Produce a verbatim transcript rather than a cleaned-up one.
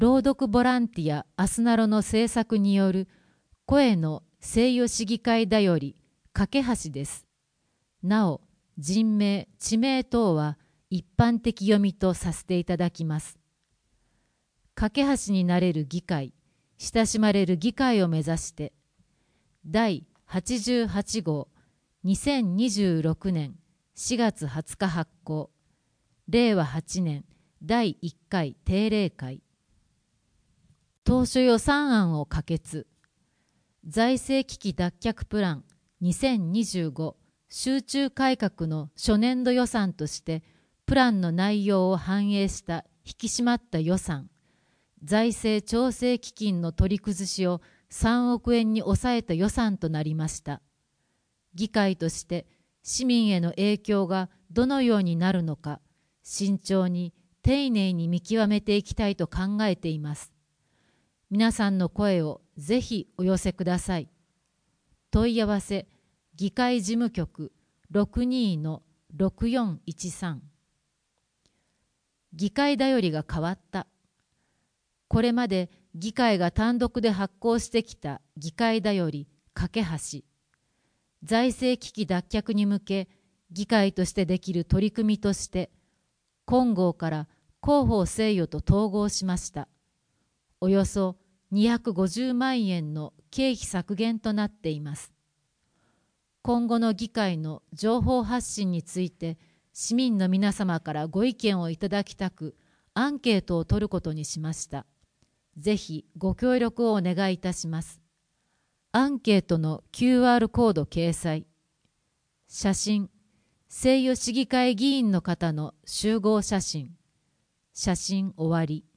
朗読ボランティアアスナロの制作による声の西予市議会だより架け橋です。なお、人名、地名等は一般的読みとさせていただきます。架け橋になれる議会、親しまれる議会を目指して、だいはちじゅうはち号、にせんにじゅうろくねんしがつはつか発行、れいわはちねんだいいっかい定例会。当初予算案を可決。財政危機脱却プランにせんにじゅうご集中改革の初年度予算として、プランの内容を反映した引き締まった予算、財政調整基金の取り崩しをさんおくえんに抑えた予算となりました。議会として市民への影響がどのようになるのか、慎重に丁寧に見極めていきたいと考えています。皆さんの声をぜひお寄せください。問い合わせ、議会事務局 ろくにーろくよんいちさん。議会だよりが変わった。これまで議会が単独で発行してきた議会だより架け橋。財政危機脱却に向け、議会としてできる取り組みとして、金剛から広報西予と統合しました。およそにひゃくごじゅうまんえんの経費削減となっています。今後の議会の情報発信について、市民の皆様からご意見をいただきたく、アンケートを取ることにしました。ぜひご協力をお願いいたします。アンケートの キューアール コード掲載。写真、西予市議会議員の方の集合写真。写真終わり。